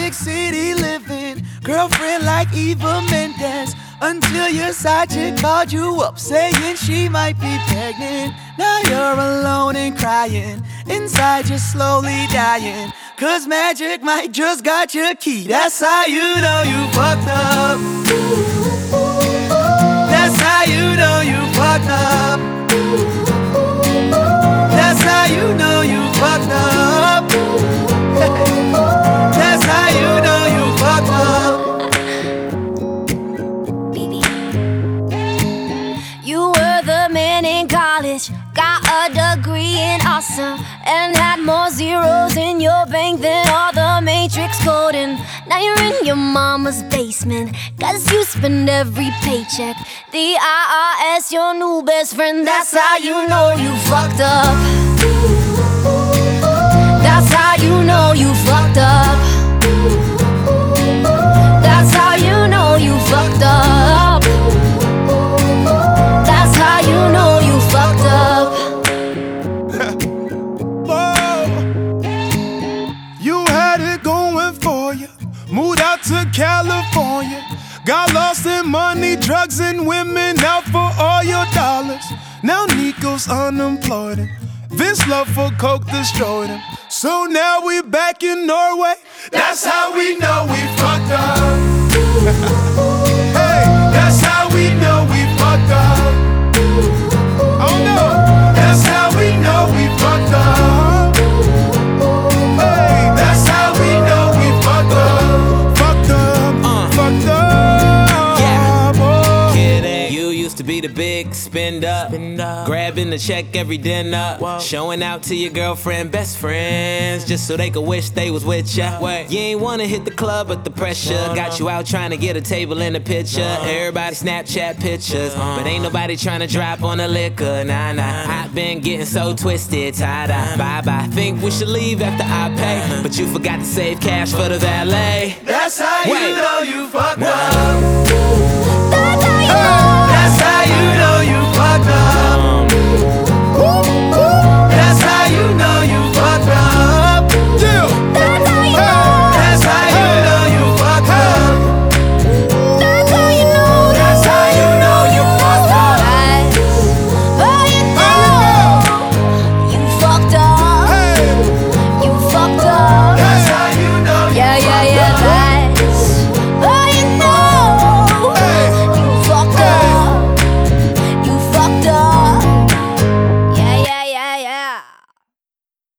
big city living, girlfriend like Eva Mendes, until your side chick called you up saying she might be pregnant. Now you're alone and crying, inside you're slowly dying, cause Magic Mike just got your key. That's how you know you fucked up. That's how you know you fucked up. That's how you know you fucked up. That's how you know you fucked up. You were the man in college, got a degree in awesome, and had more zeros in your bank than all the Matrix coding. Now you're in your mama's basement, cause you spend every paycheck. The IRS, your new best friend. That's how you know you fucked up. That's how you know you fucked up. That's how you know you fucked up. That's how you know you fucked up. You had it going for you, moved out to California, got lost in money, drugs, and women, out for all your dollars. Now Nico's unemployed and Vince love for coke destroyed him. So now we back in Norway. That's how we know we fucked up. Hey, that's how we know we fucked up. Oh no, that's how we know we fucked up. Hey, that's how we know we fucked up. Fucked up, fucked up. Yeah. Oh. Kidding. You used to be the big spend up, grabbing the check every dinner, showing out to your girlfriend, best friends, just so they could wish they was with ya. You ain't wanna hit the club, but the pressure got you out trying to get a table in the picture. Everybody Snapchat pictures, but ain't nobody trying to drop on the liquor. Nah, I've been getting so twisted, tied up. Bye. Think we should leave after I pay, but you forgot to save cash for the valet. That's how you know you fucked up.